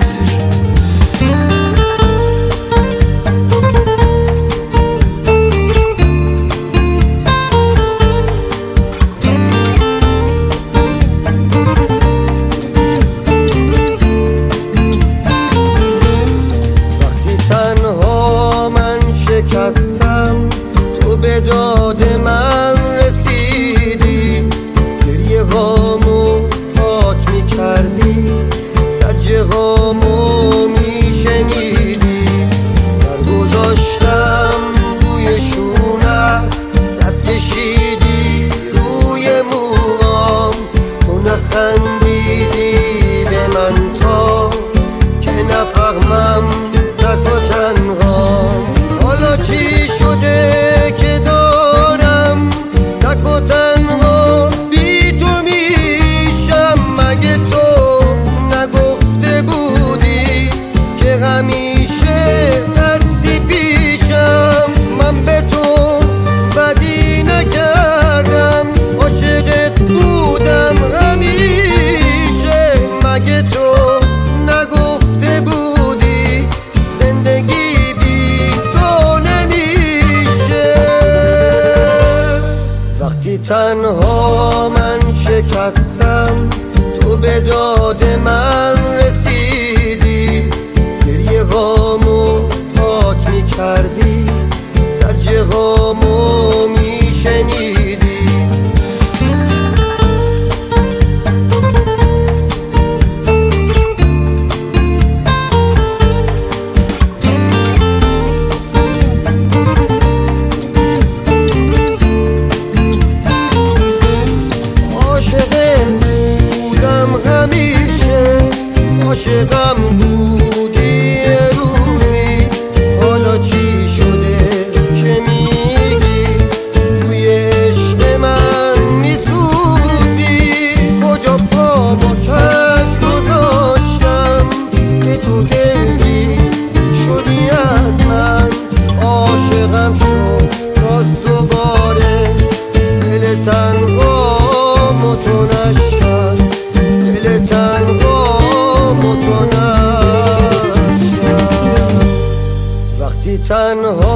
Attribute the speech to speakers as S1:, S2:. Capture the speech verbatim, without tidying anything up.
S1: منصوری.
S2: شکستم تو به داد من رسیدی، گریه هامو پاک می کردی، زجه هامو می شنیدی. سر گذاشتم روی شونت، دست کشیدی روی موام، تو نخندیدی به من تا که نفهمم تک و تنهام. حالا چی شده که دارم تک و تنها بی تو میشم؟ مگه تو نگفته بودی که همیشه هستی پیشم؟ من به تو بدی نکردم، عاشقت بودم همیشه. مگه تو نگفته بودی زندگی تنها من شکستم تو به داد من رسیدی، گریه هامو پاک می کردی، زجه هامو می شنیدی. عاشقم بودی روزی، حالا چی شده که میگی توی عشق من میسوزی؟ کجا پامو کج گذاشتم که تو دلگی شدی از من؟ عاشقم شد راست دوباره، دل تنها متونش کرد، دل تنها وقتی تنها